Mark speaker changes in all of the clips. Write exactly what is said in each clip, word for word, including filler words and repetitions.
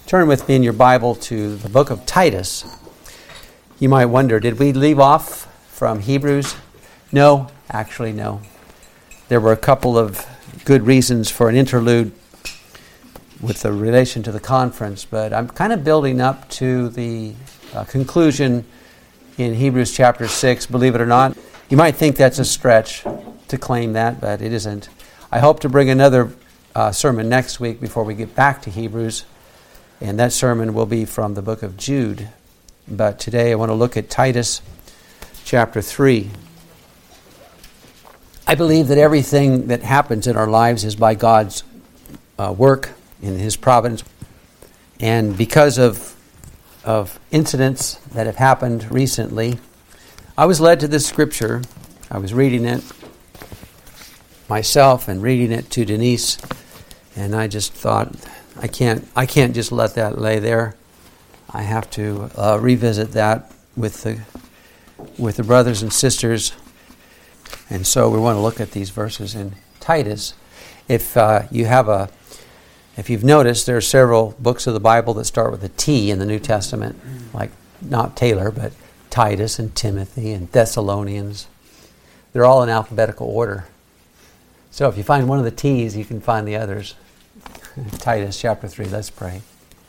Speaker 1: Turn with me in your Bible to the book of Titus. You might wonder, did we leave off from Hebrews? No, actually no. There were a couple of good reasons for an interlude with the relation to the conference, but I'm kind of building up to the uh, conclusion in Hebrews chapter six, believe it or not. You might think that's a stretch to claim that, but it isn't. I hope to bring another uh, sermon next week before we get back to Hebrews, and that sermon will be from the book of Jude. But today I want to look at Titus chapter three. I believe that everything that happens in our lives is by God's uh, work in His providence. And because of, of incidents that have happened recently, I was led to this scripture. I was reading it myself and reading it to Denise, and I just thought, I can't I can't just let that lay there. I have to uh, revisit that with the with the brothers and sisters. And so we want to look at these verses in Titus. If uh, you have a, if you've noticed, there are several books of the Bible that start with a T in the New Testament, like not Taylor, but Titus and Timothy and Thessalonians. They're all in alphabetical order. So if you find one of the T's, you can find the others. Titus chapter three, let's pray.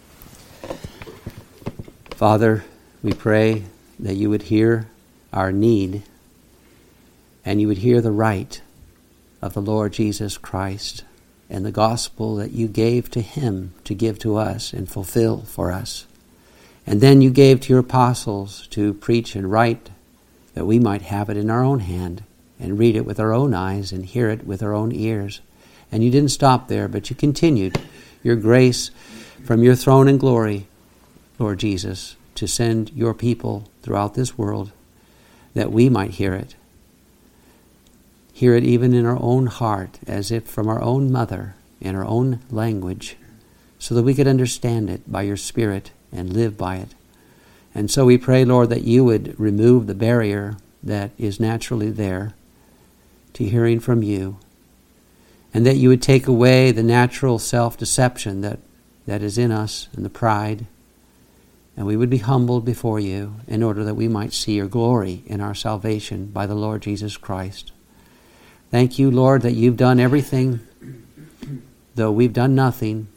Speaker 1: Father, we pray that you would hear our need and you would hear the right of the Lord Jesus Christ and the gospel that you gave to him to give to us and fulfill for us. And then you gave to your apostles to preach and write that we might have it in our own hand and read it with our own eyes and hear it with our own ears. And you didn't stop there, but you continued your grace from your throne in glory, Lord Jesus, to send your people throughout this world that we might hear it. Hear it even in our own heart, as if from our own mother, in our own language, so that we could understand it by your Spirit and live by it. And so we pray, Lord, that you would remove the barrier that is naturally there to hearing from you, and that you would take away the natural self-deception that, that is in us and the pride, and we would be humbled before you in order that we might see your glory in our salvation by the Lord Jesus Christ. Thank you, Lord, that you've done everything, though we've done nothing,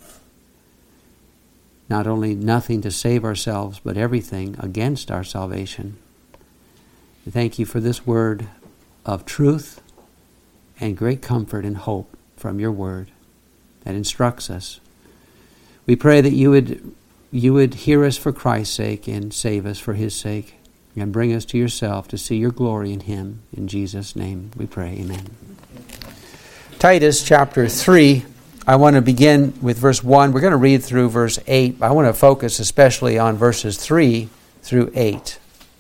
Speaker 1: not only nothing to save ourselves, but everything against our salvation. Thank you for this word of truth and great comfort and hope from your word that instructs us. We pray that you would you would hear us for Christ's sake and save us for his sake and bring us to yourself to see your glory in him. In Jesus' name we pray, amen. Titus chapter three, I want to begin with verse one. We're going to read through verse eight. I want to focus especially on verses three through eight.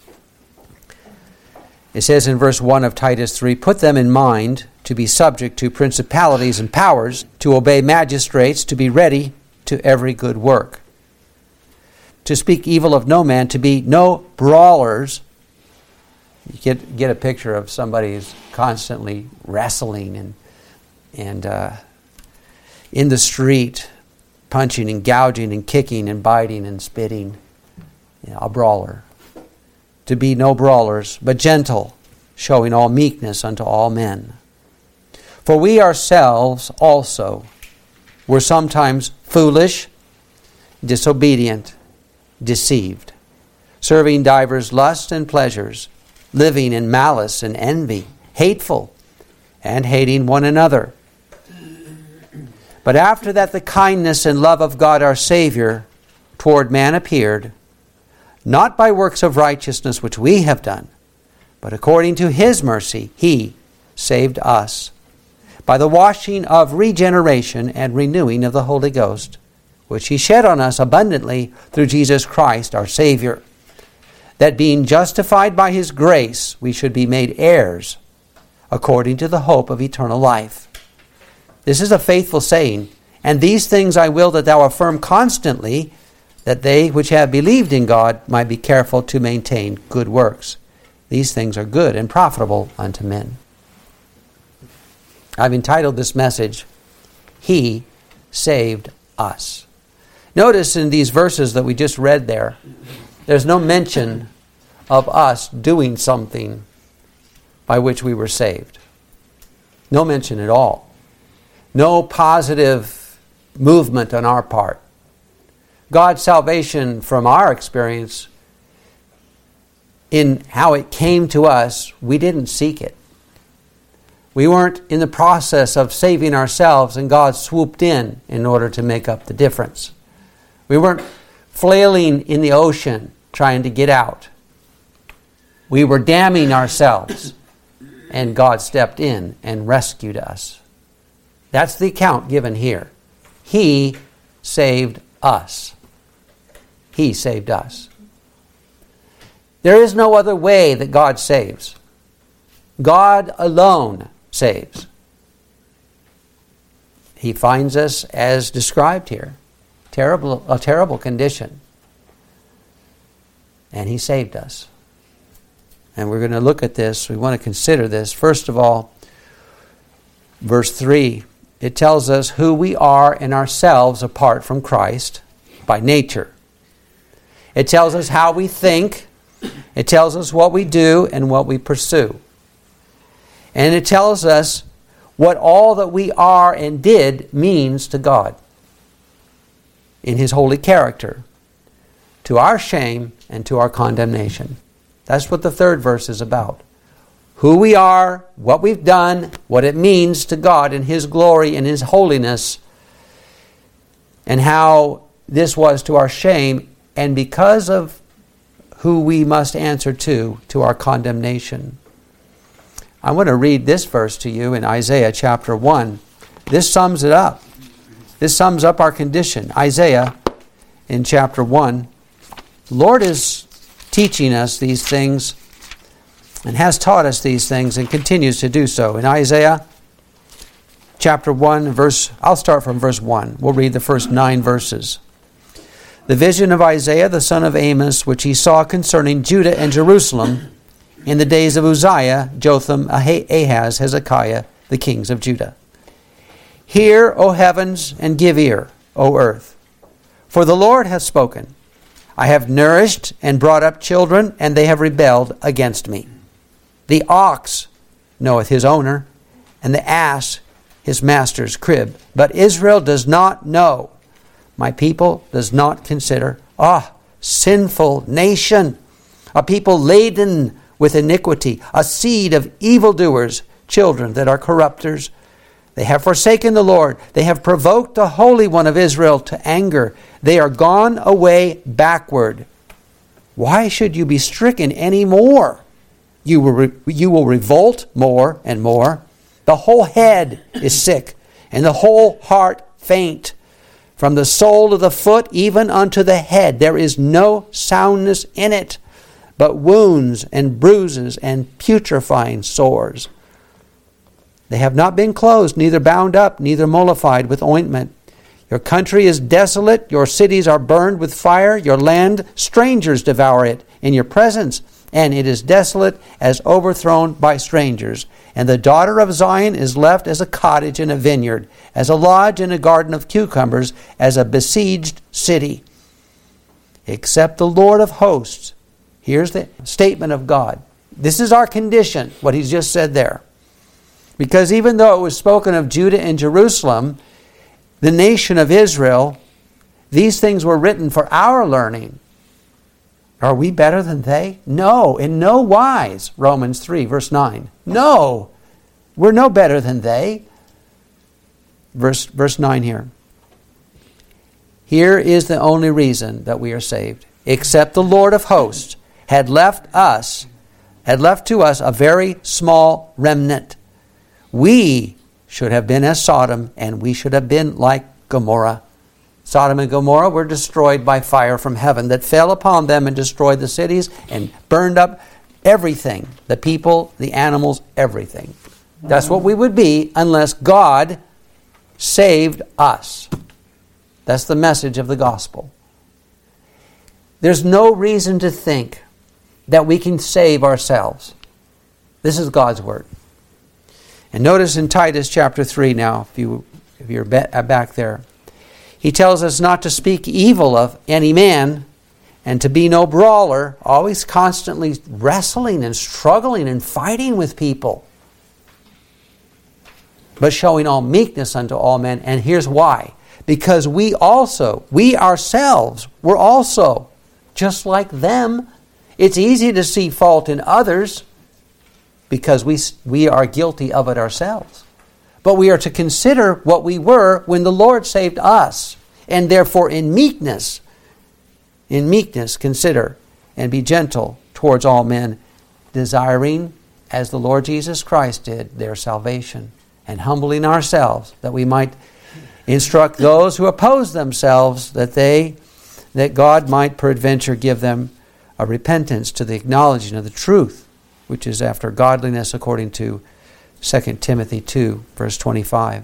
Speaker 1: It says in verse one of Titus three, "Put them in mind to be subject to principalities and powers, to obey magistrates, to be ready to every good work, to speak evil of no man, to be no brawlers." You get get a picture of somebody who's constantly wrestling and and uh, in the street, punching and gouging and kicking and biting and spitting. You know, a brawler. To be no brawlers, but gentle, showing all meekness unto all men. For we ourselves also were sometimes foolish, disobedient, deceived, serving divers lusts and pleasures, living in malice and envy, hateful, and hating one another. But after that the kindness and love of God our Savior toward man appeared, not by works of righteousness which we have done, but according to his mercy he saved us, by the washing of regeneration and renewing of the Holy Ghost, which he shed on us abundantly through Jesus Christ our Savior, that being justified by his grace we should be made heirs according to the hope of eternal life. This is a faithful saying, and these things I will that thou affirm constantly, that they which have believed in God might be careful to maintain good works. These things are good and profitable unto men. I've entitled this message, He Saved Us. Notice in these verses that we just read there, there's no mention of us doing something by which we were saved. No mention at all. No positive movement on our part. God's salvation, from our experience, in how it came to us, we didn't seek it. We weren't in the process of saving ourselves and God swooped in in order to make up the difference. We weren't flailing in the ocean trying to get out. We were damning ourselves and God stepped in and rescued us. That's the account given here. He saved us. He saved us. There is no other way that God saves. God alone saves. He finds us as described here. Terrible, a terrible condition. And He saved us. And we're going to look at this. We want to consider this. First of all, verse three, it tells us who we are in ourselves apart from Christ by nature. It tells us how we think. It tells us what we do and what we pursue. And it tells us what all that we are and did means to God in His holy character, to our shame and to our condemnation. That's what the third verse is about. Who we are, what we've done, what it means to God in His glory and His holiness, and how this was to our shame, and because of who we must answer to, to our condemnation. I want to read this verse to you in Isaiah chapter one. This sums it up. This sums up our condition. Isaiah in chapter one. The Lord is teaching us these things and has taught us these things and continues to do so. In Isaiah chapter one, verse, I'll start from verse one. We'll read the first nine verses. The vision of Isaiah the son of Amos, which he saw concerning Judah and Jerusalem in the days of Uzziah, Jotham, Ahaz, Hezekiah, the kings of Judah. Hear, O heavens, and give ear, O earth. For the Lord hath spoken. I have nourished and brought up children, and they have rebelled against me. The ox knoweth his owner, and the ass his master's crib. But Israel does not know. My people does not consider. Ah, sinful nation, a people laden with iniquity, a seed of evildoers, children that are corrupters. They have forsaken the Lord. They have provoked the Holy One of Israel to anger. They are gone away backward. Why should you be stricken any more? You will, re- you will revolt more and more. The whole head is sick, and the whole heart faint. From the sole of the foot even unto the head, there is no soundness in it, but wounds and bruises and putrefying sores. They have not been closed, neither bound up, neither mollified with ointment. Your country is desolate, your cities are burned with fire, your land, strangers devour it in your presence, and it is desolate as overthrown by strangers. And the daughter of Zion is left as a cottage in a vineyard, as a lodge in a garden of cucumbers, as a besieged city. Except the Lord of hosts. Here's the statement of God. This is our condition, what He's just said there. Because even though it was spoken of Judah and Jerusalem, the nation of Israel, these things were written for our learning. Are we better than they? No, in no wise. Romans three, verse nine. No, we're no better than they. Verse, verse nine here. Here is the only reason that we are saved. Except the Lord of hosts had left us, had left to us a very small remnant. We should have been as Sodom, and we should have been like Gomorrah. Sodom and Gomorrah were destroyed by fire from heaven that fell upon them and destroyed the cities and burned up everything. The people, the animals, everything. That's what we would be unless God saved us. That's the message of the gospel. There's no reason to think that we can save ourselves. This is God's word. And notice in Titus chapter three now, if, you, if you're back there. He tells us not to speak evil of any man and to be no brawler, always constantly wrestling and struggling and fighting with people, but showing all meekness unto all men. And here's why. Because we also, we ourselves, we're also just like them. It's easy to see fault in others because we, we are guilty of it ourselves. But we are to consider what we were when the Lord saved us. And therefore in meekness, in meekness consider and be gentle towards all men, desiring, as the Lord Jesus Christ did, their salvation. And humbling ourselves that we might instruct those who oppose themselves, that they, that God might peradventure give them a repentance to the acknowledging of the truth, which is after godliness, according to Second Timothy two, verse twenty-five.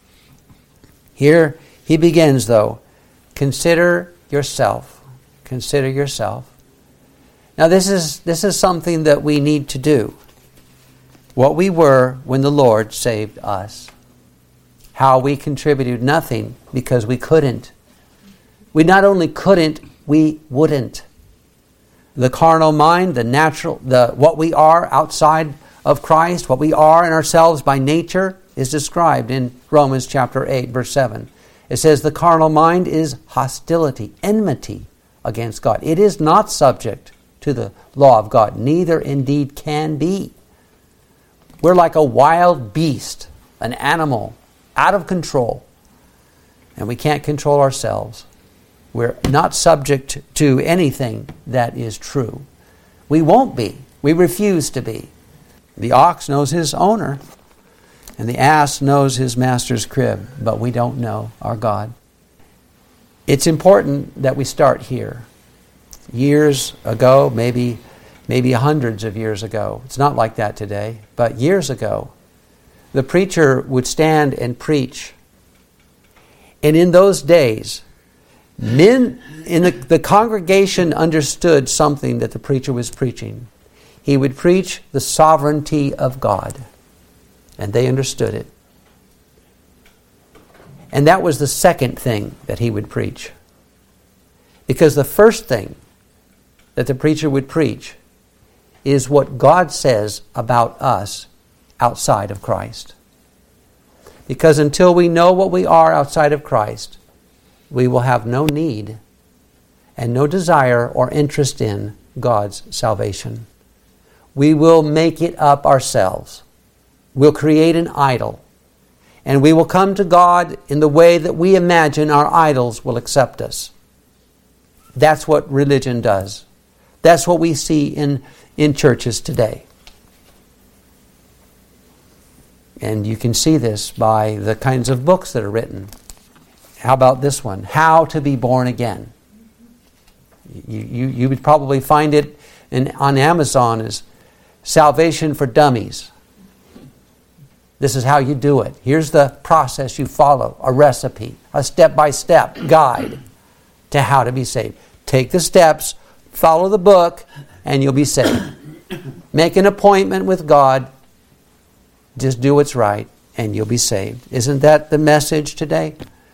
Speaker 1: Here he begins, though, consider yourself. Consider yourself. Now this is this is something that we need to do. What we were when the Lord saved us. How we contributed nothing because we couldn't. We not only couldn't, we wouldn't. The carnal mind, the natural, the what we are outside of Christ, what we are in ourselves by nature, is described in Romans chapter eight, verse seven. It says the carnal mind is hostility, enmity against God. It is not subject to the law of God, neither indeed can be. We're like a wild beast, an animal, out of control. And we can't control ourselves. We're not subject to anything that is true. We won't be. We refuse to be. The ox knows his owner, and the ass knows his master's crib, but we don't know our God. It's important that we start here. Years ago, maybe maybe hundreds of years ago, it's not like that today, but years ago, the preacher would stand and preach. And in those days, men in the, the congregation understood something that the preacher was preaching. He would preach the sovereignty of God, and they understood it. And that was the second thing that he would preach. Because the first thing that the preacher would preach is what God says about us outside of Christ. Because until we know what we are outside of Christ, we will have no need and no desire or interest in God's salvation. We will make it up ourselves. We'll create an idol. And we will come to God in the way that we imagine our idols will accept us. That's what religion does. That's what we see in, in churches today. And you can see this by the kinds of books that are written. How about this one? How to be born again. You, you, you would probably find it in, on Amazon as Salvation for Dummies. This is how you do it. Here's the process you follow, a recipe, a step-by-step guide to how to be saved. Take the steps, follow the book, and you'll be saved. Make an appointment with God. Just do what's right, and you'll be saved. Isn't that the message today?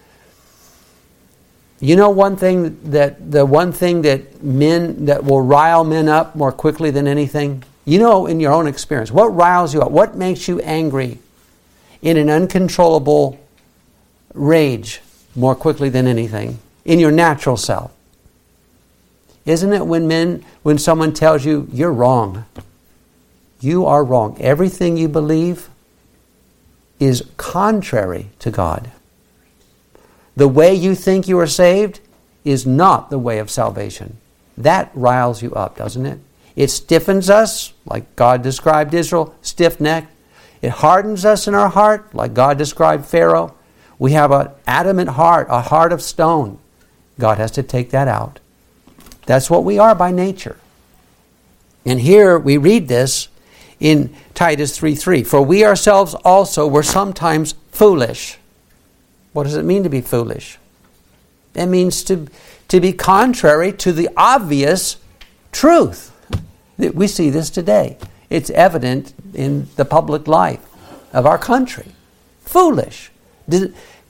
Speaker 1: You know one thing that the one thing that men that will rile men up more quickly than anything? You know in your own experience, what riles you up? What makes you angry in an uncontrollable rage more quickly than anything? In your natural self. Isn't it when men, when someone tells you, you're wrong. You are wrong. Everything you believe is contrary to God. The way you think you are saved is not the way of salvation. That riles you up, doesn't it? It stiffens us, like God described Israel, stiff-necked. It hardens us in our heart, like God described Pharaoh. We have an adamant heart, a heart of stone. God has to take that out. That's what we are by nature. And here we read this in Titus three three. For we ourselves also were sometimes foolish. What does it mean to be foolish? It means to, to be contrary to the obvious truth. We see this today. It's evident in the public life of our country. Foolish.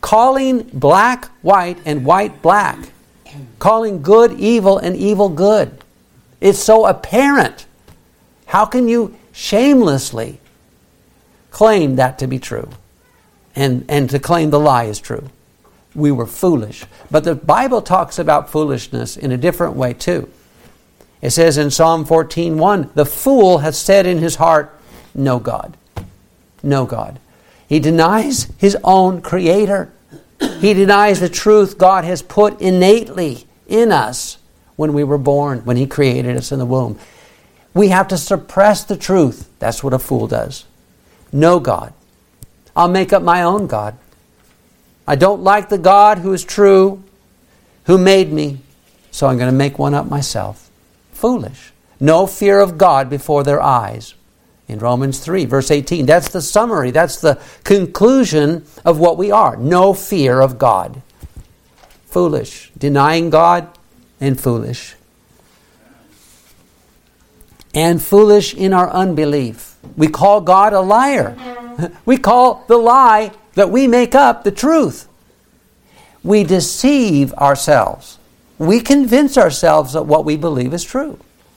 Speaker 1: calling black white and white black, calling good evil and evil good. It's so apparent. How can you shamelessly claim that to be true and, and to claim the lie is true? We were foolish. But the Bible talks about foolishness in a different way too. It says in Psalm fourteen one, the fool has said in his heart, no God. No God. He denies his own Creator. He denies the truth God has put innately in us when we were born, when He created us in the womb. We have to suppress the truth. That's what a fool does. No God. I'll make up my own God. I don't like the God who is true, who made me, so I'm going to make one up myself. Foolish. No fear of God before their eyes. In Romans three, verse eighteen, that's the summary, that's the conclusion of what we are. No fear of God. Foolish. Denying God and foolish. And foolish in our unbelief. We call God a liar. We call the lie that we make up the truth. We deceive ourselves. We convince ourselves that what we believe is true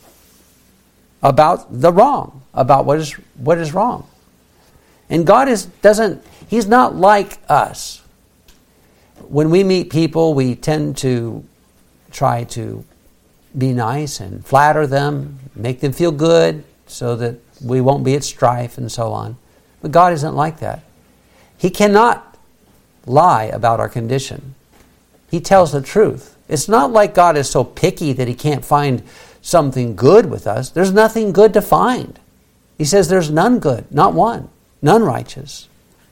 Speaker 1: about the wrong, about what is what is wrong. And God is doesn't He's not like us. When we meet people, we tend to try to be nice and flatter them, make them feel good so that we won't be at strife and so on. But God isn't like that. He cannot lie about our condition. He tells the truth. It's not like God is so picky that He can't find something good with us. There's nothing good to find. He says there's none good, not one, none righteous.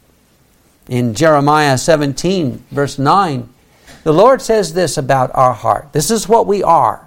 Speaker 1: In Jeremiah seventeen, verse nine, the Lord says this about our heart. This is what we are.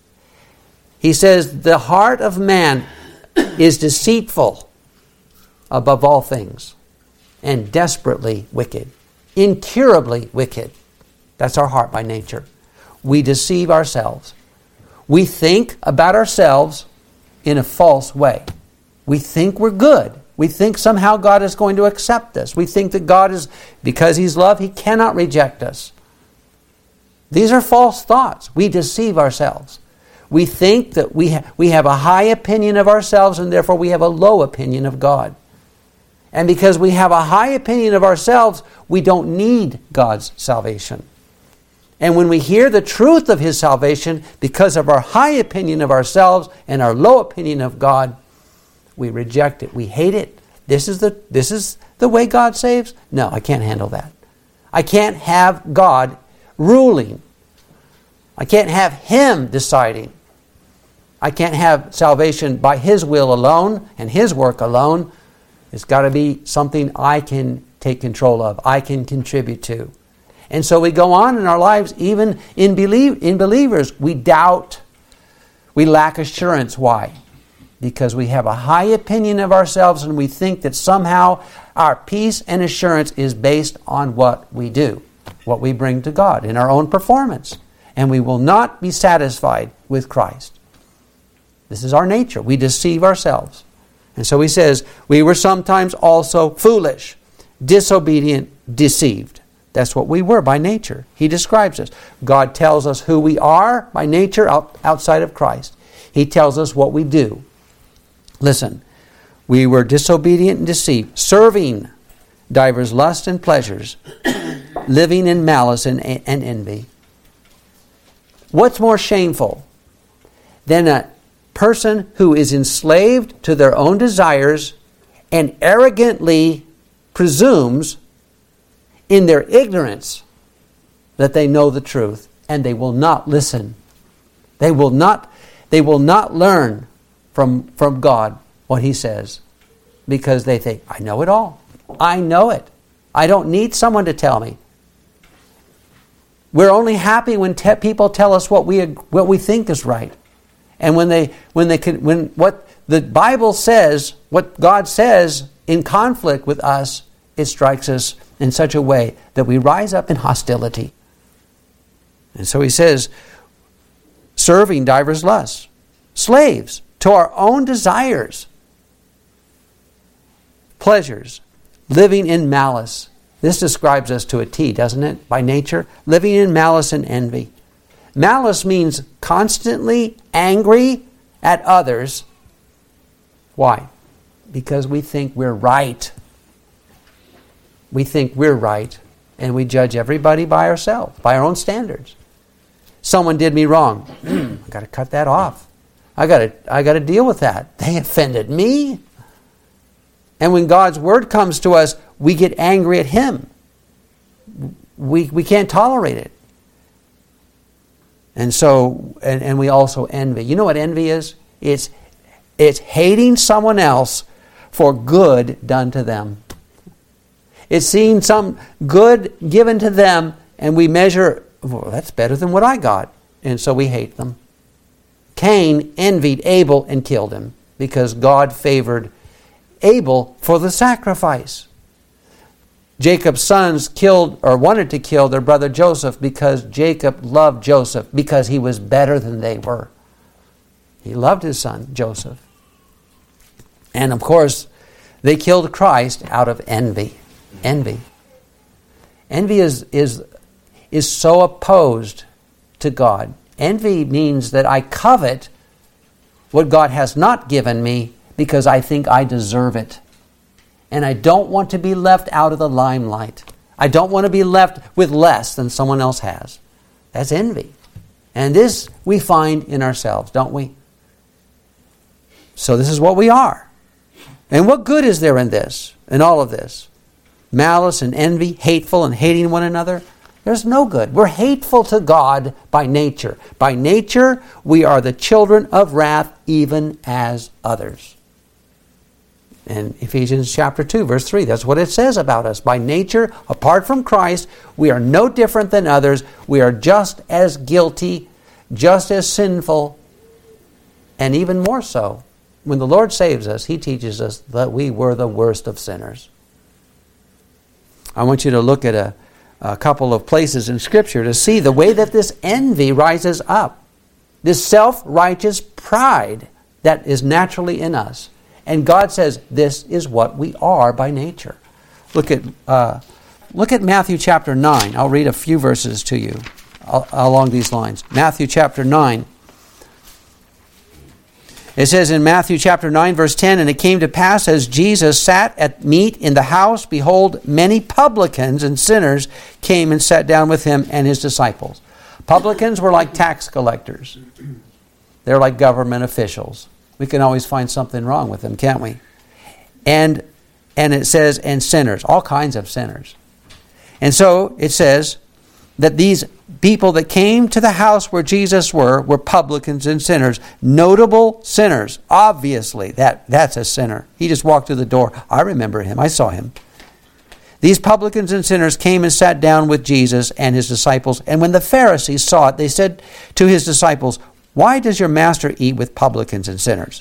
Speaker 1: He says, the heart of man is deceitful above all things and desperately wicked, incurably wicked. That's our heart by nature. We deceive ourselves. We think about ourselves in a false way. We think we're good. We think somehow God is going to accept us. We think that God is, because He's love, He cannot reject us. These are false thoughts. We deceive ourselves. We think that we, ha- we have a high opinion of ourselves and therefore we have a low opinion of God. And because we have a high opinion of ourselves, we don't need God's salvation. And when we hear the truth of His salvation, because of our high opinion of ourselves and our low opinion of God, we reject it. We hate it. This is the this is the way God saves? No, I can't handle that. I can't have God ruling. I can't have Him deciding. I can't have salvation by His will alone and His work alone. It's got to be something I can take control of, I can contribute to. And so we go on in our lives, even in, believe, in believers, we doubt, we lack assurance. Why? Because we have a high opinion of ourselves and we think that somehow our peace and assurance is based on what we do, what we bring to God in our own performance. And we will not be satisfied with Christ. This is our nature. We deceive ourselves. And so he says, we were sometimes also foolish, disobedient, deceived. That's what we were by nature. He describes us. God tells us who we are by nature out, outside of Christ. He tells us what we do. Listen, we were disobedient and deceived, serving divers lusts and pleasures, living in malice and, and envy. What's more shameful than a person who is enslaved to their own desires and arrogantly presumes in their ignorance that they know the truth and they will not listen. They will not, they will not learn from, from God what He says because they think, I know it all. I know it. I don't need someone to tell me. We're only happy when te- people tell us what we what we think is right. And when they when they can, when what the Bible says, what God says in conflict with us, it strikes us in such a way that we rise up in hostility. And so he says, serving divers lusts, slaves to our own desires, pleasures, living in malice. This describes us to a T, doesn't it? By nature, living in malice and envy. Malice means constantly angry at others. Why? Because we think we're right. We think we're right, and we judge everybody by ourselves, by our own standards. Someone did me wrong. I've got to cut that off. I got to I got to deal with that. They offended me. And when God's word comes to us, we get angry at Him. We we can't tolerate it. And so, and, and we also envy. You know what envy is? It's it's hating someone else for good done to them. It's seeing some good given to them, and we measure, well, that's better than what I got. And so we hate them. Cain envied Abel and killed him because God favored Abel for the sacrifice. Jacob's sons killed or wanted to kill their brother Joseph because Jacob loved Joseph because he was better than they were. He loved his son Joseph. And of course, they killed Christ out of envy. Envy. Envy is, is, is so opposed to God. Envy means that I covet what God has not given me because I think I deserve it. And I don't want to be left out of the limelight. I don't want to be left with less than someone else has. That's envy. And this we find in ourselves, don't we? So this is what we are. And what good is there in this, in all of this? Malice and envy, hateful and hating one another. There's no good. We're hateful to God by nature. By nature, we are the children of wrath, even as others. In Ephesians chapter two, verse three, that's what it says about us. By nature, apart from Christ, we are no different than others. We are just as guilty, just as sinful, and even more so. When the Lord saves us, He teaches us that we were the worst of sinners. I want you to look at a, a couple of places in Scripture to see the way that this envy rises up. This self-righteous pride that is naturally in us. And God says this is what we are by nature. Look at uh, look at Matthew chapter nine. I'll read a few verses to you along these lines. Matthew chapter nine. It says in Matthew chapter nine, verse ten, "And it came to pass as Jesus sat at meat in the house, behold, many publicans and sinners came and sat down with him and his disciples." Publicans were like tax collectors. They're like government officials. We can always find something wrong with them, can't we? And and it says, and sinners, all kinds of sinners. And so it says that these people that came to the house where Jesus were, were publicans and sinners, notable sinners. Obviously, that, that's a sinner. He just walked through the door. I remember him. I saw him. These publicans and sinners came and sat down with Jesus and his disciples. And when the Pharisees saw it, they said to his disciples, "Why does your master eat with publicans and sinners?"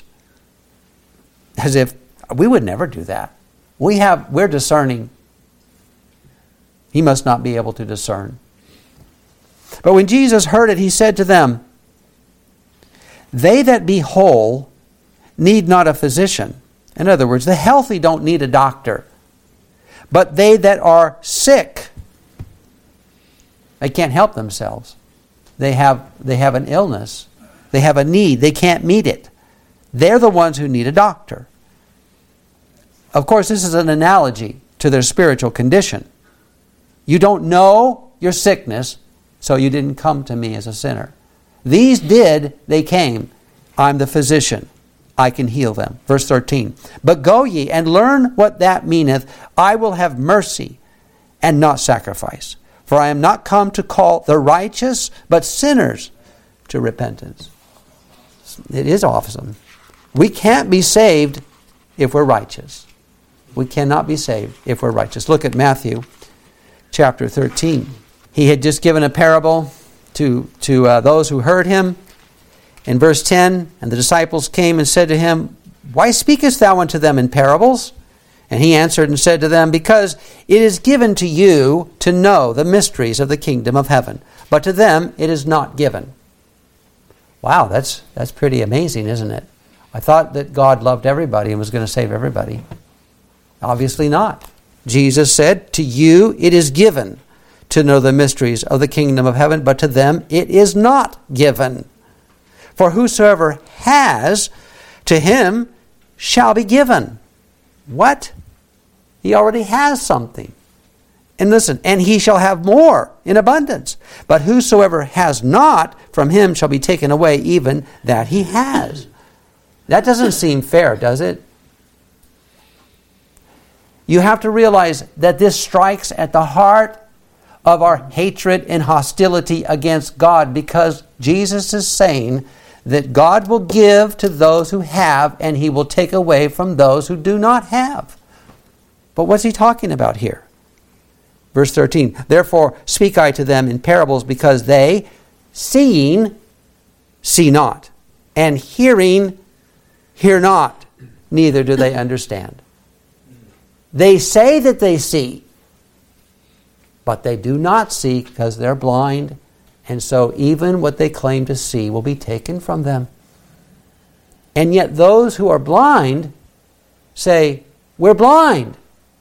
Speaker 1: As if we would never do that. We have, we're discerning. He must not be able to discern. But when Jesus heard it, he said to them, "They that be whole need not a physician." In other words, the healthy don't need a doctor. But they that are sick, they can't help themselves. They have, they have an illness. They have a need. They can't meet it. They're the ones who need a doctor. Of course, this is an analogy to their spiritual condition. You don't know your sickness, so you didn't come to me as a sinner. These did, they came. I'm the physician. I can heal them. Verse thirteen. "But go ye and learn what that meaneth. I will have mercy and not sacrifice. For I am not come to call the righteous, but sinners to repentance." It is awesome. We can't be saved if we're righteous. We cannot be saved if we're righteous. Look at Matthew chapter thirteen. He had just given a parable to, to uh, those who heard him. In verse ten, "And the disciples came and said to him, Why speakest thou unto them in parables? And he answered and said to them, Because it is given to you to know the mysteries of the kingdom of heaven, but to them it is not given." Wow, that's that's pretty amazing, isn't it? I thought that God loved everybody and was going to save everybody. Obviously not. Jesus said, to you it is given to know the mysteries of the kingdom of heaven, but to them it is not given. For whosoever has, to him shall be given. What? He already has something. And listen, and he shall have more in abundance. But whosoever has not, from him shall be taken away even that he has. That doesn't seem fair, does it? You have to realize that this strikes at the heart of our hatred and hostility against God, because Jesus is saying that God will give to those who have, and he will take away from those who do not have. But what's he talking about here? Verse thirteen, therefore speak I to them in parables, because they, seeing, see not, and hearing, hear not, neither do they understand. They say that they see, but they do not see because they're blind, and so even what they claim to see will be taken from them. And yet those who are blind say, we're blind.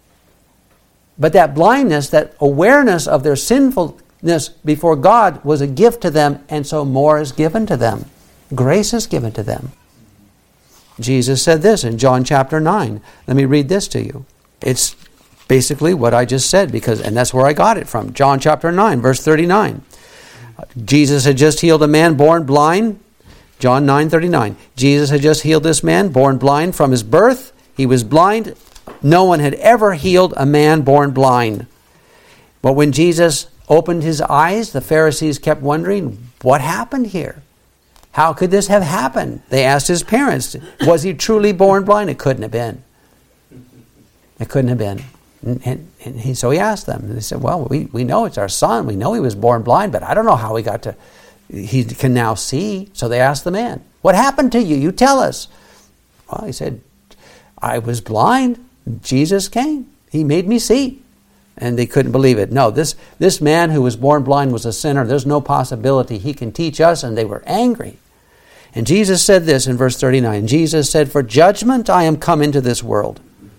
Speaker 1: But that blindness, that awareness of their sinfulness before God was a gift to them, and so more is given to them. Grace is given to them. Jesus said this in John chapter nine. Let me read this to you. It's basically what I just said, because, and that's where I got it from. John chapter nine, verse thirty-nine. Jesus had just healed a man born blind. John nine thirty-nine. Jesus had just healed this man born blind from his birth. He was blind. No one had ever healed a man born blind. But when Jesus opened his eyes, the Pharisees kept wondering, what happened here? How could this have happened? They asked his parents, was he truly born blind? It couldn't have been. It couldn't have been. And, and, and he, so he asked them. And they said, well, we, we know it's our son. We know he was born blind, but I don't know how he got to, he can now see. So they asked the man, what happened to you? You tell us. Well, he said, I was blind. Jesus came. He made me see. And they couldn't believe it. No, this, this man who was born blind was a sinner. There's no possibility he can teach us. And they were angry. And Jesus said this in verse thirty-nine. Jesus said, for judgment I am come into this world,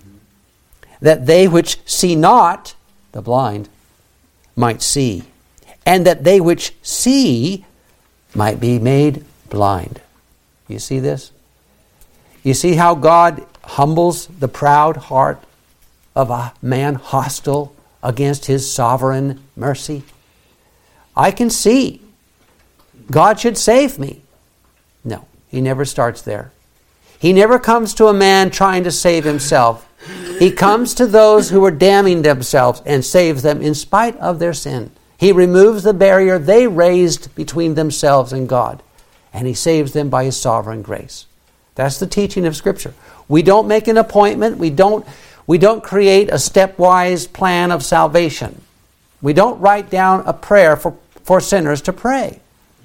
Speaker 1: that they which see not, the blind, might see, and that they which see might be made blind. You see this? You see how God humbles the proud heart of a man hostile against his sovereign mercy? I can see. God should save me. No, he never starts there. He never comes to a man trying to save himself. He comes to those who are damning themselves and saves them in spite of their sin. He removes the barrier they raised between themselves and God, and he saves them by his sovereign grace. That's the teaching of Scripture. We don't make an appointment. We don't, we don't create a stepwise plan of salvation. We don't write down a prayer for, for sinners to pray.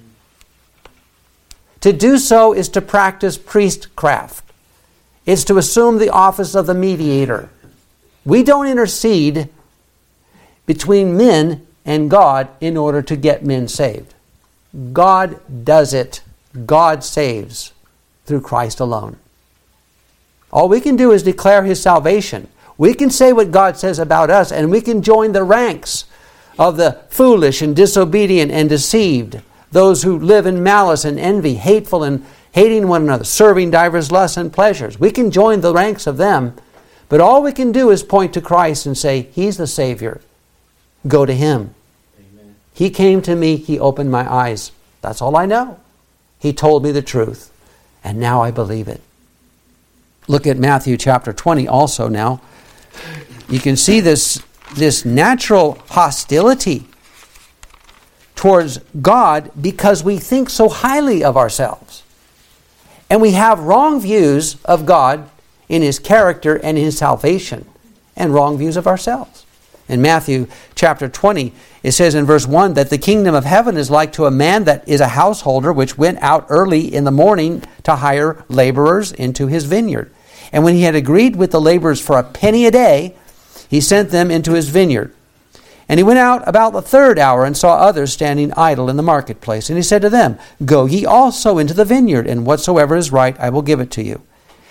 Speaker 1: To do so is to practice priestcraft. It's to assume the office of the mediator. We don't intercede between men and God in order to get men saved. God does it. God saves through Christ alone. All we can do is declare his salvation. We can say what God says about us, and we can join the ranks of the foolish and disobedient and deceived, those who live in malice and envy, hateful and hating one another, serving divers lusts and pleasures. We can join the ranks of them, but all we can do is point to Christ and say, he's the Savior. Go to him. Amen. He came to me, he opened my eyes. That's all I know. He told me the truth, and now I believe it. Look at Matthew chapter twenty also now. You can see this, this natural hostility towards God because we think so highly of ourselves. And we have wrong views of God in his character and his salvation, and wrong views of ourselves. In Matthew chapter twenty, it says in verse one that the kingdom of heaven is like to a man that is a householder which went out early in the morning to hire laborers into his vineyard. And when he had agreed with the laborers for a penny a day, he sent them into his vineyard. And he went out about the third hour and saw others standing idle in the marketplace. And he said to them, go ye also into the vineyard, and whatsoever is right I will give it to you.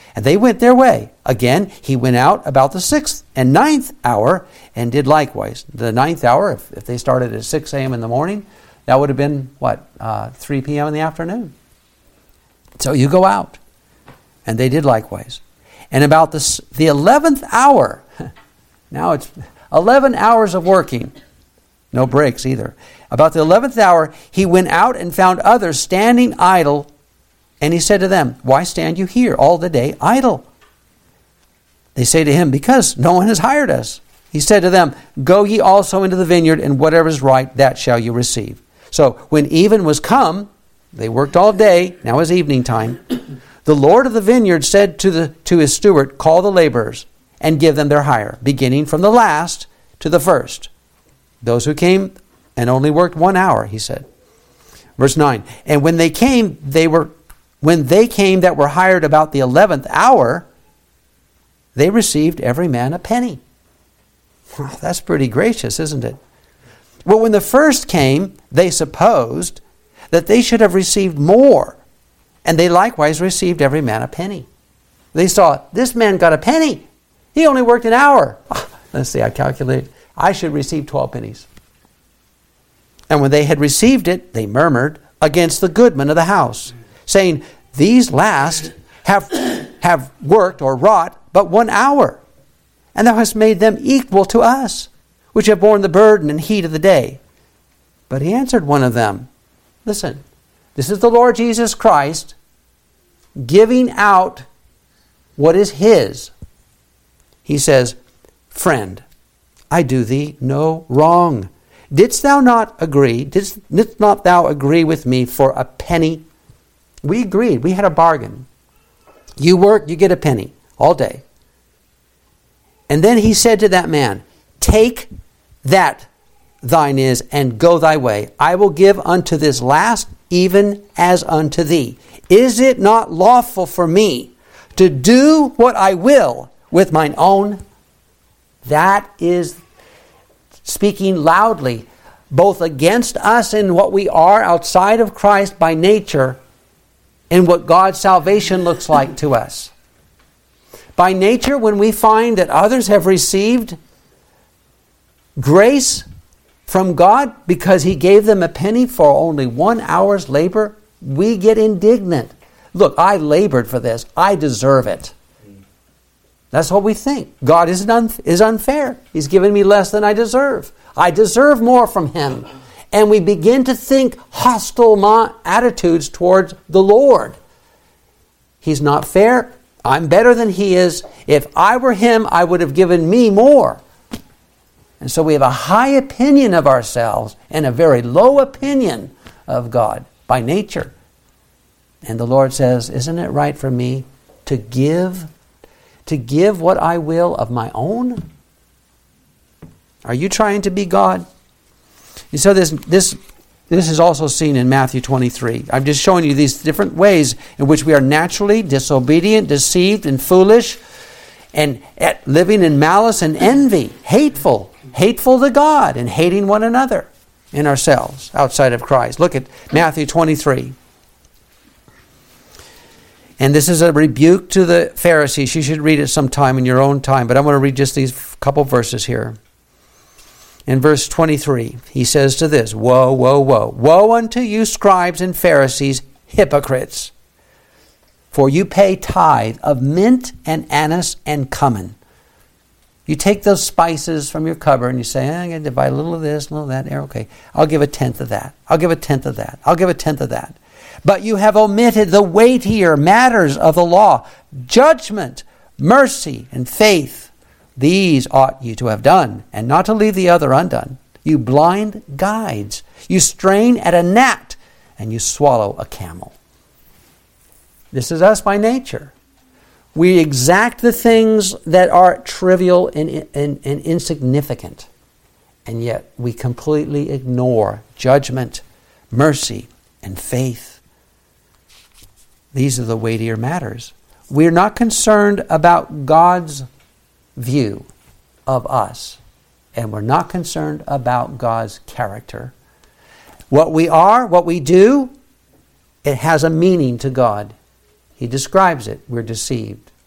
Speaker 1: And they went their way. Again, he went out about the sixth and ninth hour and did likewise. The ninth hour, if, if they started at six a.m. in the morning, that would have been, what, uh, three p.m. in the afternoon. So you go out. And they did likewise. And about the, the eleventh hour, now it's eleven hours of working. No breaks either. About the eleventh hour, he went out and found others standing idle. And he said to them, why stand you here all the day idle? They say to him, because no one has hired us. He said to them, go ye also into the vineyard, and whatever is right, that shall you receive. So when even was come, they worked all day, now is evening time. The Lord of the vineyard said to the to his steward, call the laborers, and give them their hire, beginning from the last to the first. Those who came and only worked one hour, he said. Verse nine, and when they came, they were when they came that were hired about the eleventh hour, they received every man a penny. Well, that's pretty gracious, isn't it? Well, when the first came, they supposed that they should have received more, and they likewise received every man a penny. They saw, this man got a penny. He only worked an hour. Let's see, I calculate. I should receive twelve pennies. And when they had received it, they murmured against the goodman of the house, saying, these last have, have worked or wrought but one hour, and thou hast made them equal to us, which have borne the burden and heat of the day. But he answered one of them, listen, this is the Lord Jesus Christ giving out what is his. He says, friend, I do thee no wrong. Didst thou not agree? Didst, didst not thou agree with me for a penny? We agreed. We had a bargain. You work, you get a penny all day. And then he said to that man, take that thine is, and go thy way. I will give unto this last even as unto thee. Is it not lawful for me to do what I will with mine own? That is speaking loudly, both against us and what we are outside of Christ by nature, and what God's salvation looks like to us. By nature, when we find that others have received grace from God because he gave them a penny for only one hour's labor, we get indignant. Look, I labored for this. I deserve it. That's what we think. God is, un- is unfair. He's given me less than I deserve. I deserve more from him. And we begin to think hostile ma- attitudes towards the Lord. He's not fair. I'm better than he is. If I were him, I would have given me more. And so we have a high opinion of ourselves and a very low opinion of God by nature. And the Lord says, isn't it right for me to give, to give what I will of my own? Are you trying to be God? And so this, this, this is also seen in Matthew twenty-three. I'm just showing you these different ways in which we are naturally disobedient, deceived, and foolish, and at living in malice and envy, hateful, hateful to God, and hating one another in ourselves outside of Christ. Look at Matthew twenty-three. And this is a rebuke to the Pharisees. You should read it sometime in your own time, but I'm going to read just these couple verses here. In verse twenty-three, he says to this, woe, woe, woe, woe unto you scribes and Pharisees, hypocrites! For you pay tithe of mint and anise and cumin. You take those spices from your cupboard and you say, I'm going to divide a little of this, a little of that. Okay, I'll give a tenth of that. I'll give a tenth of that. I'll give a tenth of that. But you have omitted the weightier matters of the law, judgment, mercy, and faith. These ought you to have done, and not to leave the other undone. You blind guides, you strain at a gnat, and you swallow a camel. This is us by nature. We exact the things that are trivial and, and, and insignificant, and yet we completely ignore judgment, mercy, and faith. These are the weightier matters. We're not concerned about God's view of us, and we're not concerned about God's character. What we are, what we do, it has a meaning to God. He describes it. We're deceived.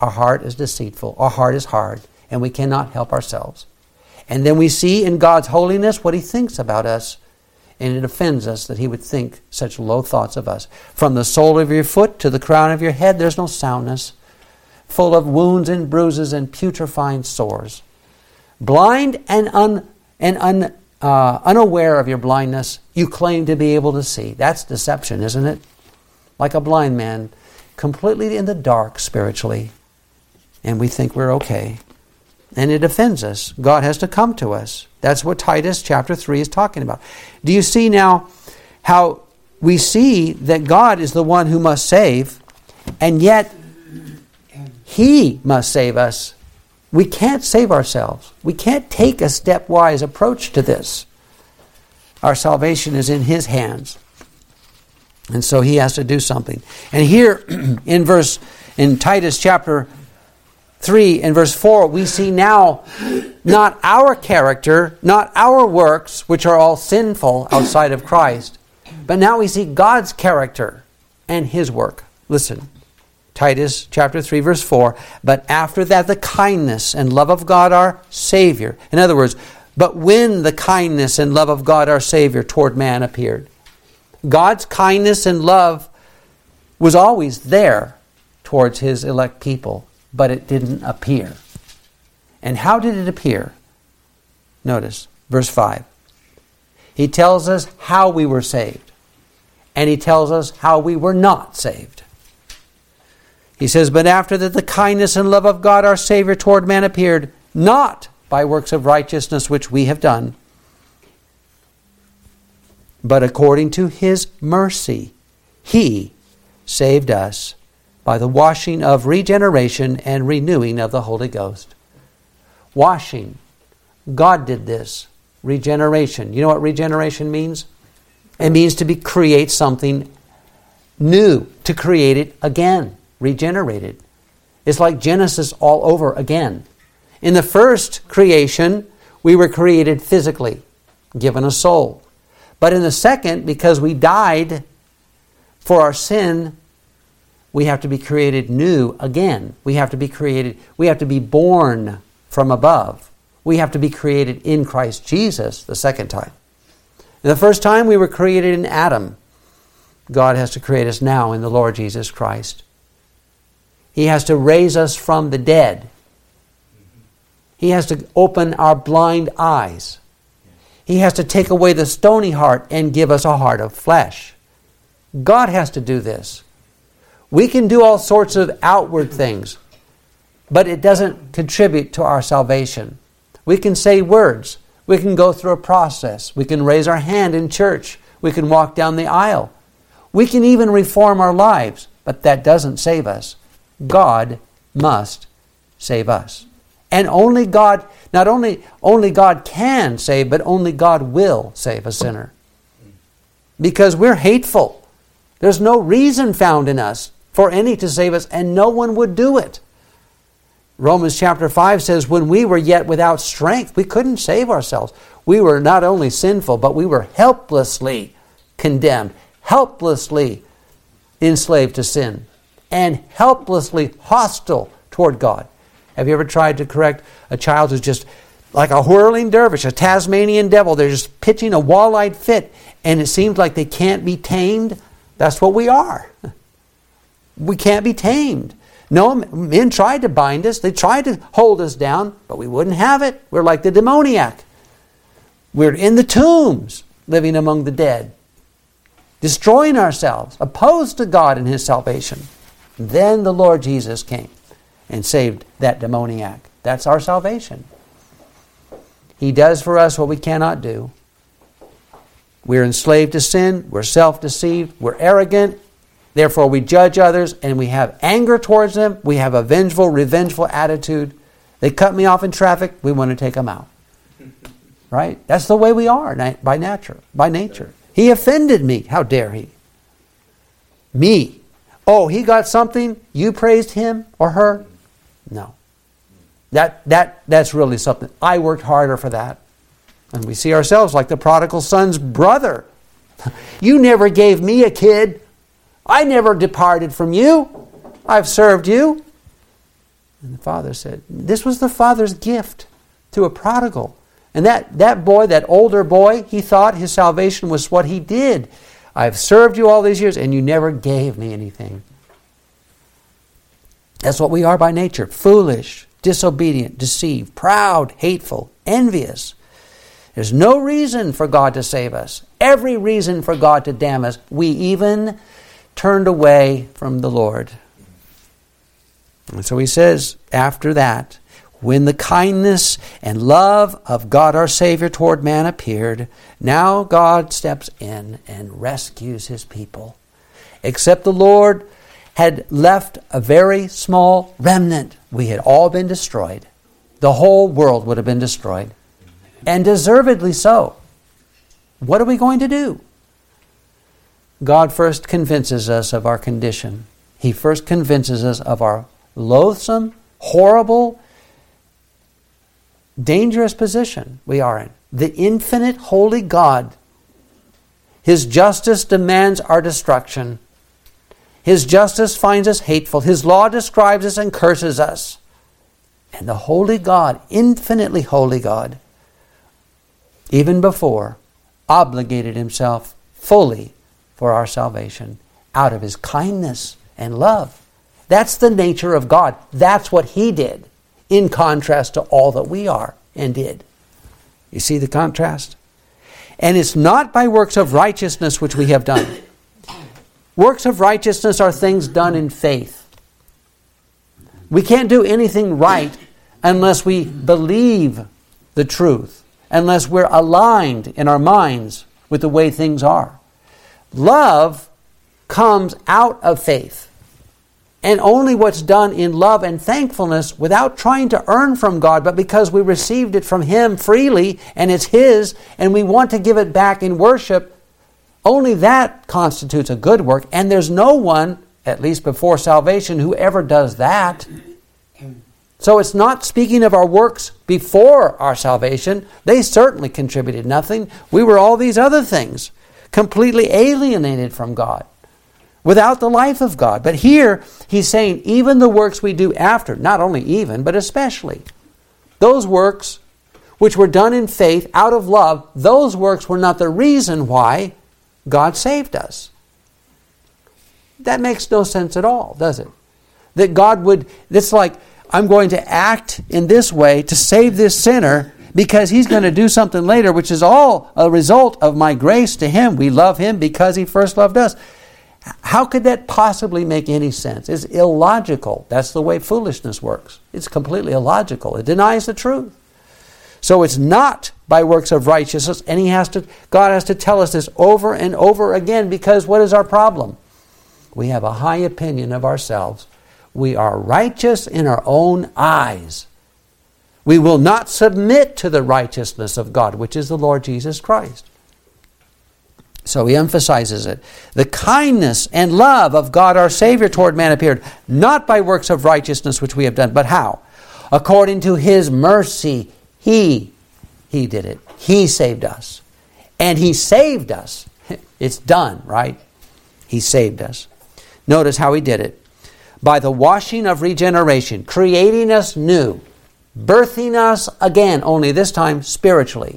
Speaker 1: Our heart is deceitful. Our heart is hard, and we cannot help ourselves. And then we see in God's holiness what He thinks about us, and it offends us that He would think such low thoughts of us. From the sole of your foot to the crown of your head, there's no soundness, full of wounds and bruises and putrefying sores. Blind and un, and un, uh, unaware of your blindness, you claim to be able to see. That's deception, isn't it? Like a blind man, completely in the dark spiritually, and we think we're okay. And it offends us. God has to come to us. That's what Titus chapter three is talking about. Do you see now how we see that God is the one who must save, and yet He must save us? We can't save ourselves. We can't take a stepwise approach to this. Our salvation is in His hands. And so He has to do something. And here in verse in Titus chapter three and verse four, we see now not our character, not our works, which are all sinful outside of Christ, but now we see God's character and His work. Listen, Titus chapter three verse four, but after that the kindness and love of God our Savior. In other words, but when the kindness and love of God our Savior toward man appeared. God's kindness and love was always there towards His elect people, but it didn't appear. And how did it appear? Notice, verse five. He tells us how we were saved. And He tells us how we were not saved. He says, but after that the kindness and love of God our Savior toward man appeared, not by works of righteousness which we have done, but according to His mercy, He saved us by the washing of regeneration and renewing of the Holy Ghost. Washing. God did this. Regeneration. You know what regeneration means? It means to be create something new, to create it again, regenerated. It's like Genesis all over again. In the first creation, we were created physically, given a soul. But in the second, because we died for our sin, we have to be created new again. We have to be created, we have to be born from above. We have to be created in Christ Jesus the second time. The first time we were created in Adam. God has to create us now in the Lord Jesus Christ. He has to raise us from the dead. He has to open our blind eyes. He has to take away the stony heart and give us a heart of flesh. God has to do this. We can do all sorts of outward things, but it doesn't contribute to our salvation. We can say words. We can go through a process. We can raise our hand in church. We can walk down the aisle. We can even reform our lives, but that doesn't save us. God must save us. And only God, not only, only God can save, but only God will save a sinner. Because we're hateful. There's no reason found in us for any to save us, and no one would do it. Romans chapter five says, when we were yet without strength, we couldn't save ourselves. We were not only sinful, but we were helplessly condemned, helplessly enslaved to sin, and helplessly hostile toward God. Have you ever tried to correct a child who's just like a whirling dervish, a Tasmanian devil? They're just pitching a wall-eyed fit, and it seems like they can't be tamed. That's what we are. We can't be tamed. No, men tried to bind us. They tried to hold us down, but we wouldn't have it. We're like the demoniac. We're in the tombs, living among the dead, destroying ourselves, opposed to God and His salvation. Then the Lord Jesus came and saved that demoniac. That's our salvation. He does for us what we cannot do. We're enslaved to sin. We're self-deceived. We're arrogant. Therefore, we judge others and we have anger towards them. We have a vengeful, revengeful attitude. They cut me off in traffic. We want to take them out. Right? That's the way we are by nature. By nature. He offended me. How dare he? Me. Oh, he got something. You praised him or her? No. That that that's really something. I worked harder for that. And we see ourselves like the prodigal son's brother. You never gave me a kid. I never departed from you. I've served you. And the father said, this was the father's gift to a prodigal. And that, that boy, that older boy, he thought his salvation was what he did. I've served you all these years and you never gave me anything. That's what we are by nature. Foolish, disobedient, deceived, proud, hateful, envious. There's no reason for God to save us. Every reason for God to damn us. We even turned away from the Lord. And so he says, after that, when the kindness and love of God our Savior toward man appeared, now God steps in and rescues his people. Except the Lord had left a very small remnant, we had all been destroyed. The whole world would have been destroyed. And deservedly so. What are we going to do? God first convinces us of our condition. He first convinces us of our loathsome, horrible, dangerous position we are in. The infinite, holy God, His justice demands our destruction. His justice finds us hateful. His law describes us and curses us. And the holy God, infinitely holy God, even before, obligated Himself fully for our salvation out of His kindness and love. That's the nature of God. That's what He did, in contrast to all that we are and did. You see the contrast? And it's not by works of righteousness which we have done. Works of righteousness are things done in faith. We can't do anything right unless we believe the truth, unless we're aligned in our minds with the way things are. Love comes out of faith. And only what's done in love and thankfulness without trying to earn from God, but because we received it from Him freely and it's His and we want to give it back in worship, only that constitutes a good work. And there's no one, at least before salvation, who ever does that. So it's not speaking of our works before our salvation. They certainly contributed nothing. We were all these other things, completely alienated from God, without the life of God. But here, he's saying even the works we do after, not only even, but especially, those works which were done in faith, out of love, those works were not the reason why God saved us. That makes no sense at all, does it? That God would, it's like, I'm going to act in this way to save this sinner because He's going to do something later, which is all a result of my grace to Him. We love Him because He first loved us. How could that possibly make any sense? It's illogical. That's the way foolishness works. It's completely illogical. It denies the truth. So it's not by works of righteousness, and He has to, God has to tell us this over and over again, because what is our problem? We have a high opinion of ourselves. We are righteous in our own eyes. We will not submit to the righteousness of God, which is the Lord Jesus Christ. So he emphasizes it. The kindness and love of God our Savior toward man appeared, not by works of righteousness which we have done, but how? According to His mercy, He, He did it. He saved us. And He saved us. It's done, right? He saved us. Notice how He did it. By the washing of regeneration, creating us new, birthing us again, only this time spiritually,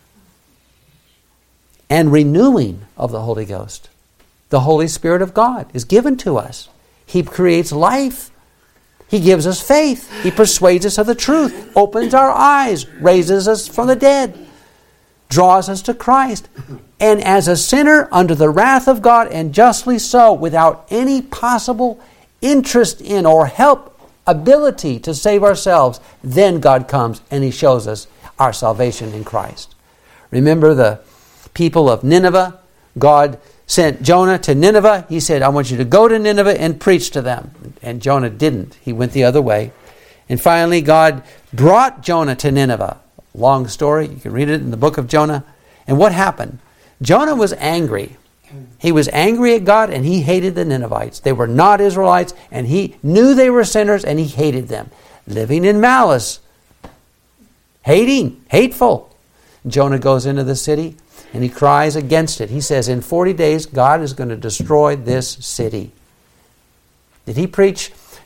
Speaker 1: and renewing of the Holy Ghost. The Holy Spirit of God is given to us. He creates life. He gives us faith. He persuades us of the truth, opens our eyes, raises us from the dead, draws us to Christ. And as a sinner under the wrath of God, and justly so, without any possible interest in or help, ability to save ourselves, then God comes and He shows us our salvation in Christ. Remember the people of Nineveh? God sent Jonah to Nineveh. He said, I want you to go to Nineveh and preach to them. And Jonah didn't. He went the other way. And finally, God brought Jonah to Nineveh. Long story. You can read it in the book of Jonah. And what happened? Jonah was angry. He was angry at God, and he hated the Ninevites. They were not Israelites, and he knew they were sinners, and he hated them. Living in malice. Hating. Hateful. Jonah goes into the city, and he cries against it. He says, in forty days, God is going to destroy this city. Did he preach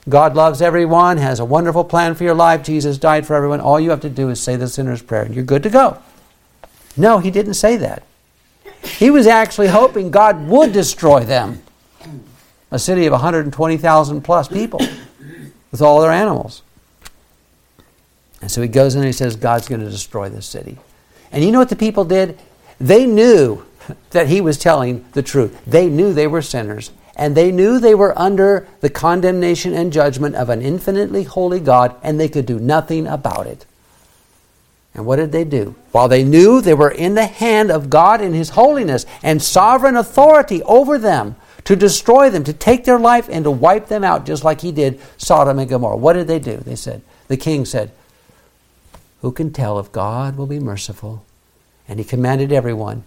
Speaker 1: God loves everyone, has a wonderful plan for your life. Jesus died for everyone. All you have to do is say the sinner's prayer and you're good to go. No, he didn't say that. He was actually hoping God would destroy them. A city of one hundred twenty thousand plus people with all their animals. And so he goes in and he says, God's going to destroy this city. And you know what the people did? They knew that he was telling the truth. They knew they were sinners. And they knew they were under the condemnation and judgment of an infinitely holy God, and they could do nothing about it. And what did they do? While they knew they were in the hand of God in His holiness and sovereign authority over them to destroy them, to take their life and to wipe them out just like He did Sodom and Gomorrah. What did they do? They said, the king said, who can tell if God will be merciful? And he commanded everyone,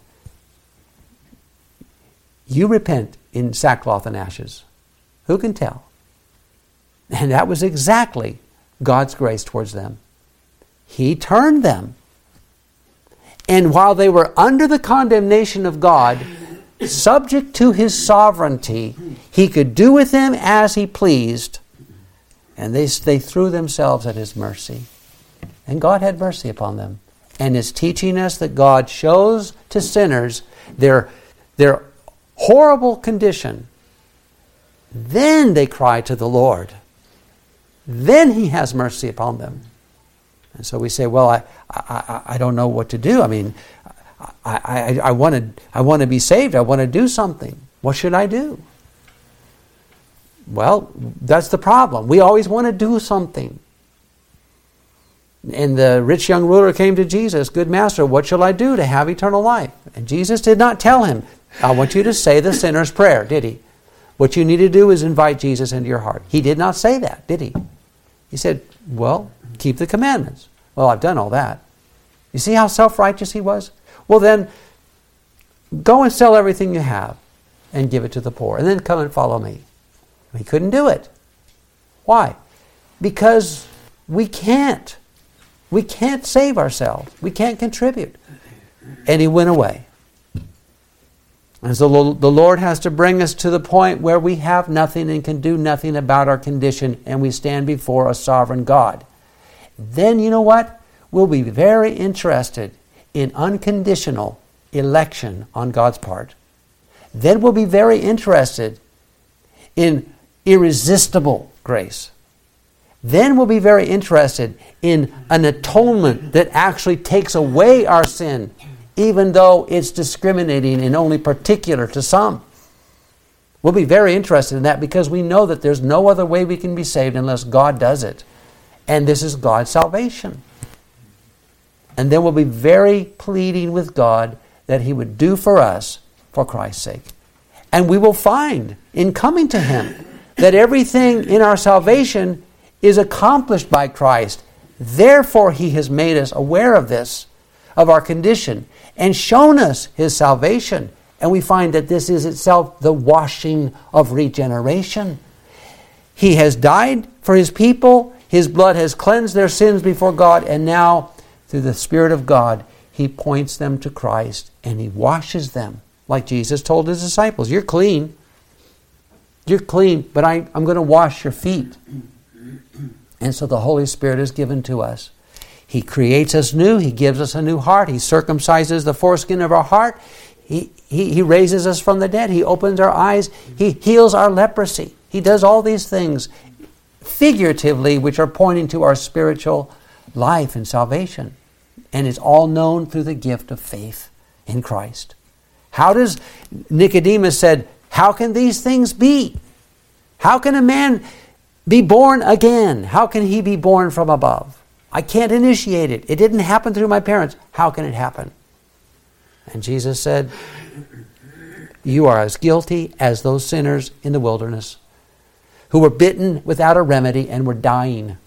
Speaker 1: you repent in sackcloth and ashes. Who can tell? And that was exactly God's grace towards them. He turned them. And while they were under the condemnation of God, subject to His sovereignty, He could do with them as He pleased. And they, they threw themselves at His mercy. And God had mercy upon them. And is teaching us that God shows to sinners their, their horrible condition. Then they cry to the Lord. Then He has mercy upon them. And so we say, well, I, I, I don't know what to do. I mean, I, I, I want to I want to be saved. I want to do something. What should I do? Well, that's the problem. We always want to do something. And the rich young ruler came to Jesus, good master, what shall I do to have eternal life? And Jesus did not tell him, I want you to say the sinner's prayer, did He? What you need to do is invite Jesus into your heart. He did not say that, did He? He said, well, keep the commandments. Well, I've done all that. You see how self-righteous he was? Well then, go and sell everything you have and give it to the poor. And then come and follow me. He couldn't do it. Why? Because we can't. We can't save ourselves. We can't contribute. And he went away. And so the Lord has to bring us to the point where we have nothing and can do nothing about our condition, and we stand before a sovereign God. Then, you know what? We'll be very interested in unconditional election on God's part. Then we'll be very interested in irresistible grace. Then we'll be very interested in an atonement that actually takes away our sin, even though it's discriminating and only particular to some. We'll be very interested in that because we know that there's no other way we can be saved unless God does it. And this is God's salvation. And then we'll be very pleading with God that He would do for us for Christ's sake. And we will find in coming to Him that everything in our salvation is accomplished by Christ. Therefore, He has made us aware of this, of our condition, and shown us His salvation. And we find that this is itself the washing of regeneration. He has died for His people. His blood has cleansed their sins before God. And now, through the Spirit of God, He points them to Christ and He washes them. Like Jesus told His disciples, you're clean. You're clean, but I, I'm going to wash your feet. And so the Holy Spirit is given to us. He creates us new. He gives us a new heart. He circumcises the foreskin of our heart. He, he, he raises us from the dead. He opens our eyes. He heals our leprosy. He does all these things figuratively, which are pointing to our spiritual life and salvation. And it's all known through the gift of faith in Christ. How does, Nicodemus said, how can these things be? How can a man be born again? How can he be born from above? I can't initiate it. It didn't happen through my parents. How can it happen? And Jesus said, you are as guilty as those sinners in the wilderness who were bitten without a remedy and were dying.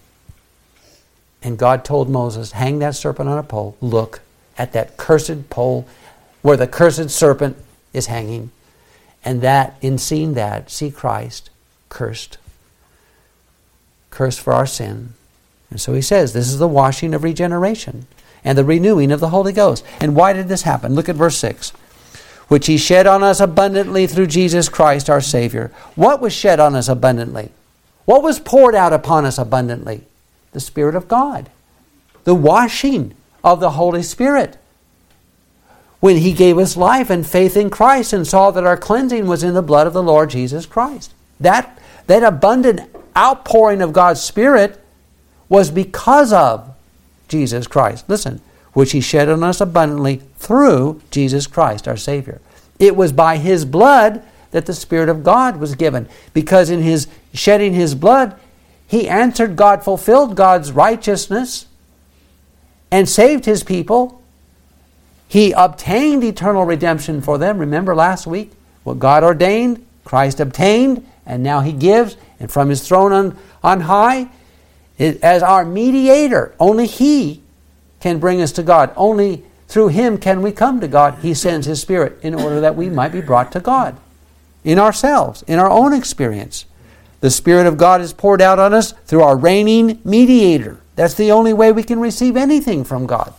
Speaker 1: And God told Moses, hang that serpent on a pole. Look at that cursed pole where the cursed serpent is hanging. And that, in seeing that, see Christ cursed. Cursed for our sin. And so he says, this is the washing of regeneration and the renewing of the Holy Ghost. And why did this happen? Look at verse six. Which He shed on us abundantly through Jesus Christ our Savior. What was shed on us abundantly? What was poured out upon us abundantly? The Spirit of God. The washing of the Holy Spirit. When He gave us life and faith in Christ and saw that our cleansing was in the blood of the Lord Jesus Christ. That, that abundant outpouring of God's Spirit was because of Jesus Christ. Listen, which He shed on us abundantly through Jesus Christ, our Savior. It was by His blood that the Spirit of God was given. Because in His shedding His blood, He answered God, fulfilled God's righteousness, and saved His people. He obtained eternal redemption for them. Remember last week? What God ordained, Christ obtained, and now He gives. And from His throne on, on high, as our mediator, only He can bring us to God. Only through Him can we come to God. He sends His Spirit in order that we might be brought to God. In ourselves, in our own experience. The Spirit of God is poured out on us through our reigning mediator. That's the only way we can receive anything from God.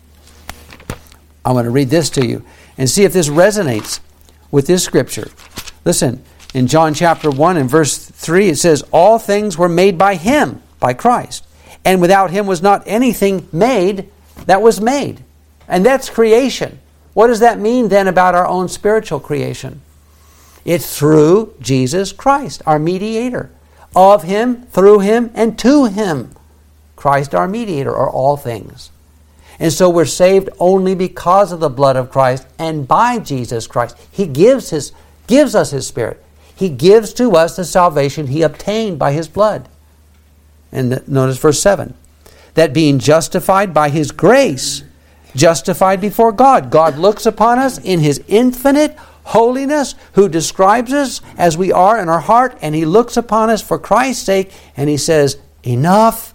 Speaker 1: I'm going to read this to you and see if this resonates with this scripture. Listen, in John chapter one and verse three, it says, all things were made by Him, by Christ. And without Him was not anything made that was made. And that's creation. What does that mean then about our own spiritual creation? It's through Jesus Christ, our mediator. Of Him, through Him, and to Him. Christ, our mediator, are all things. And so we're saved only because of the blood of Christ and by Jesus Christ. He gives His, gives us His Spirit. He gives to us the salvation He obtained by His blood. And notice verse seven. That being justified by His grace, justified before God. God looks upon us in His infinite holiness, who describes us as we are in our heart, and He looks upon us for Christ's sake, and He says, enough,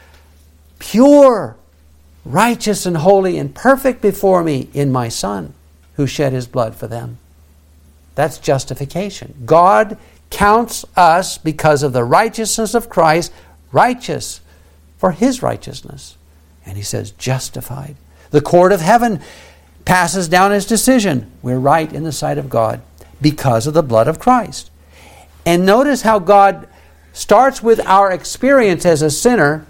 Speaker 1: pure, righteous and holy and perfect before me in my Son, who shed His blood for them. That's justification. God counts us, because of the righteousness of Christ, righteous for His righteousness. And He says, justified. The court of heaven passes down His decision. We're right in the sight of God because of the blood of Christ. And notice how God starts with our experience as a sinner,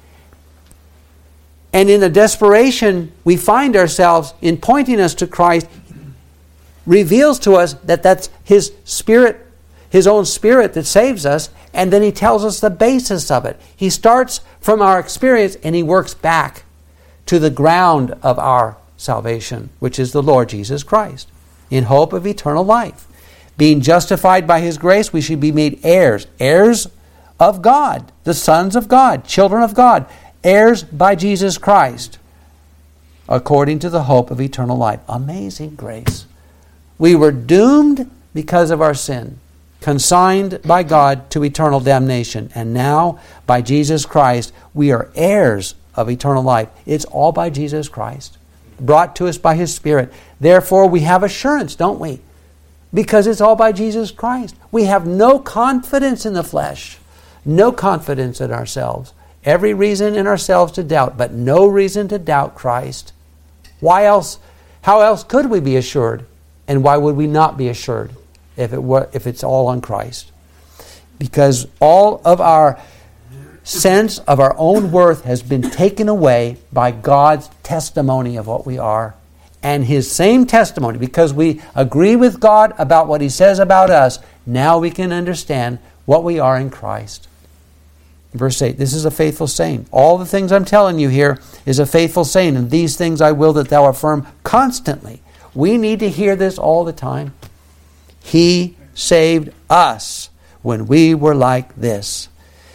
Speaker 1: and in the desperation we find ourselves in pointing us to Christ, reveals to us that that's His Spirit, His own Spirit that saves us, and then He tells us the basis of it. He starts from our experience and He works back to the ground of our salvation, which is the Lord Jesus Christ, in hope of eternal life. Being justified by His grace, we should be made heirs, heirs of God, the sons of God, children of God, heirs by Jesus Christ, according to the hope of eternal life. Amazing grace. We were doomed because of our sin, consigned by God to eternal damnation, and now, by Jesus Christ, we are heirs of eternal life. It's all by Jesus Christ, brought to us by His Spirit. Therefore, we have assurance, don't we? Because it's all by Jesus Christ. We have no confidence in the flesh, no confidence in ourselves. Every reason in ourselves to doubt, but no reason to doubt Christ. Why else? How else could we be assured? And why would we not be assured if it were, if it's all on Christ? Because all of our sense of our own worth has been taken away by God's testimony of what we are. And His same testimony, because we agree with God about what He says about us, now we can understand what we are in Christ. Verse eight, this is a faithful saying. All the things I'm telling you here is a faithful saying, and these things I will that thou affirm constantly. We need to hear this all the time. He saved us when we were like this.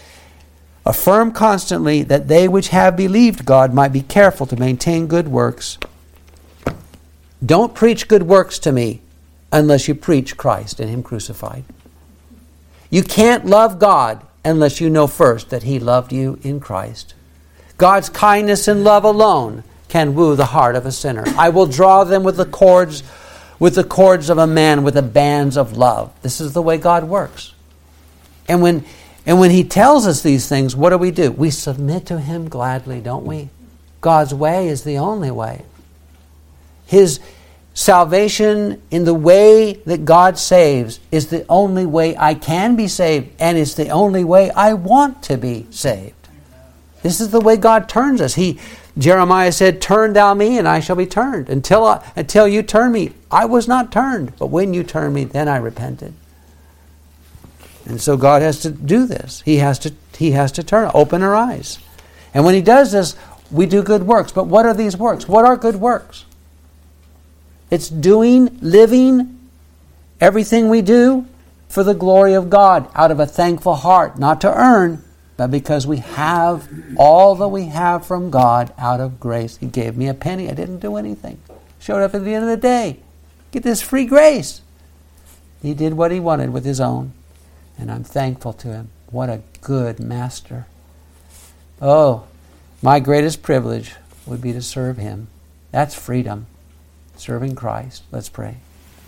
Speaker 1: Affirm constantly that they which have believed God might be careful to maintain good works. Don't preach good works to me unless you preach Christ and Him crucified. You can't love God unless you know first that He loved you in Christ. God's kindness and love alone can woo the heart of a sinner. I will draw them with the cords, with the cords of a man, with the bands of love. This is the way God works. And when and when He tells us these things, what do we do? We submit to Him gladly, don't we? God's way is the only way. His Salvation in the way that God saves is the only way I can be saved, and it's the only way I want to be saved. This is the way God turns us. He, Jeremiah said, "Turn thou me, and I shall be turned. Until I, until you turn me, I was not turned. But when you turn me, then I repented." And so God has to do this. He has to, he has to turn, open our eyes. And when He does this, we do good works. But what are these works? What are good works? It's doing, living, everything we do for the glory of God, out of a thankful heart, not to earn, but because we have all that we have from God out of grace. He gave me a penny. I didn't do anything. Showed up at the end of the day. Get this free grace. He did what He wanted with His own. And I'm thankful to Him. What a good master. Oh, my greatest privilege would be to serve Him. That's freedom. Serving Christ. Let's pray.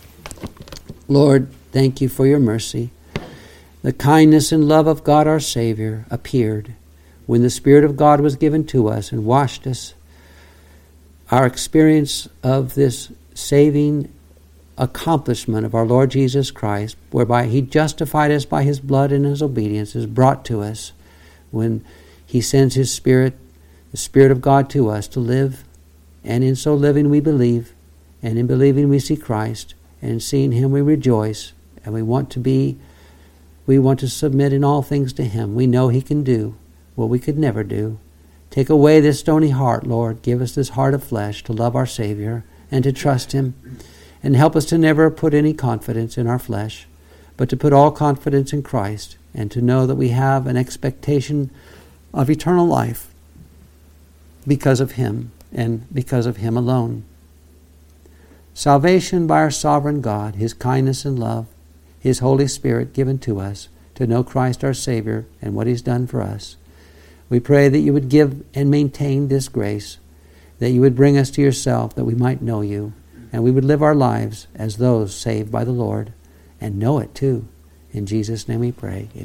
Speaker 1: Lord, thank You for Your mercy. The kindness and love of God our Savior appeared when the Spirit of God was given to us and washed us. Our experience of this saving accomplishment of our Lord Jesus Christ, whereby He justified us by His blood and His obedience, is brought to us when He sends His Spirit, the Spirit of God, to us to live. And in so living we believe, and in believing we see Christ, and in seeing Him we rejoice, and we want to be We want to submit in all things to Him. We know He can do what we could never do. Take away this stony heart, Lord. Give us this heart of flesh to love our Savior and to trust Him. And help us to never put any confidence in our flesh, but to put all confidence in Christ, and to know that we have an expectation of eternal life because of Him and because of Him alone. Salvation by our sovereign God, His kindness and love, His Holy Spirit given to us to know Christ our Savior and what He's done for us. We pray that You would give and maintain this grace, that You would bring us to Yourself, that we might know You, and we would live our lives as those saved by the Lord, and know it too. In Jesus' name we pray.